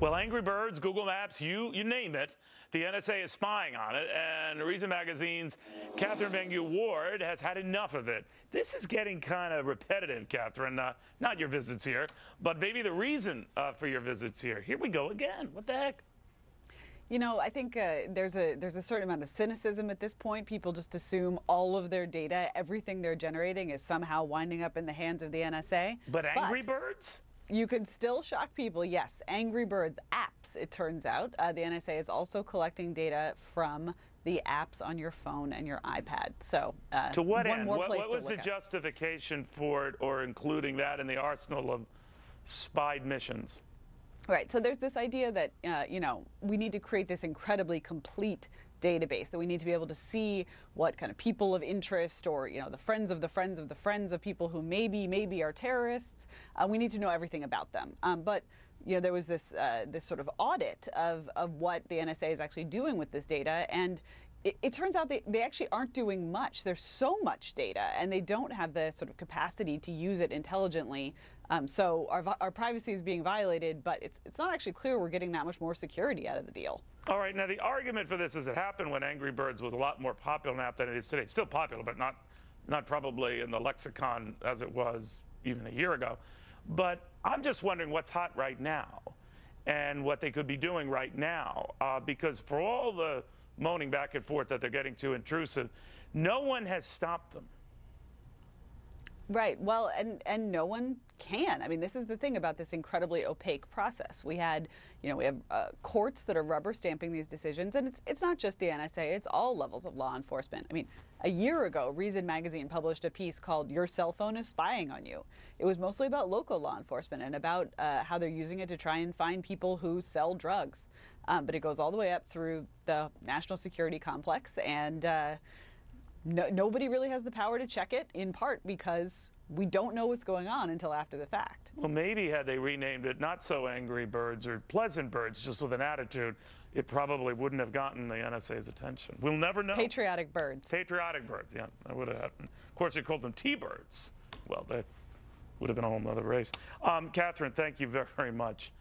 Well, Angry Birds, Google Maps, you name it, the NSA is spying on it, and Reason Magazine's Catherine Vengue-Ward has had enough of it. This is getting kind of repetitive, Catherine. Not your visits here, but maybe the reason for your visits here. Here we go again. What the heck? You know, I think there's a certain amount of cynicism at this point. People just assume all of their data, everything they're generating, is somehow winding up in the hands of the NSA. But Angry Birds? You could still shock people, yes. Angry Birds apps, it turns out. The NSA is also collecting data from the apps on your phone and your iPad. So, to what end? What was the justification for it, or including that in the arsenal of spied missions? Right. So there's this idea that, we need to create this incredibly complete database, that we need to be able to see what kind of people of interest, or, the friends of the friends of the friends of people who maybe are terrorists. We need to know everything about them. But there was this sort of audit of what the NSA is actually doing with this data, and it turns out they actually aren't doing much. There's so much data, and they don't have the sort of capacity to use it intelligently. So our privacy is being violated, but it's not actually clear we're getting that much more security out of the deal. All right. Now, the argument for this is it happened when Angry Birds was a lot more popular an app than it is today. It's still popular, but not probably in the lexicon as it was even a year ago. But I'm just wondering what's hot right now and what they could be doing right now, because for all the moaning back and forth that they're getting too intrusive, no one has stopped them. Right. Well, and no one can. I mean, this is the thing about this incredibly opaque process. We have courts that are rubber stamping these decisions, and it's not just the NSA, it's all levels of law enforcement. I mean, a year ago, Reason Magazine published a piece called "Your Cell Phone is Spying on You." It was mostly about local law enforcement and about how they're using it to try and find people who sell drugs. But it goes all the way up through the national security complex, and nobody really has the power to check it, in part because we don't know what's going on until after the fact. Well, maybe had they renamed it Not So Angry Birds or Pleasant Birds, just with an attitude, it probably wouldn't have gotten the NSA's attention. We'll never know. Patriotic Birds. Patriotic Birds, yeah, that would have happened. Of course, they called them T-Birds. Well, that would have been a whole nother race. Catherine, thank you very much.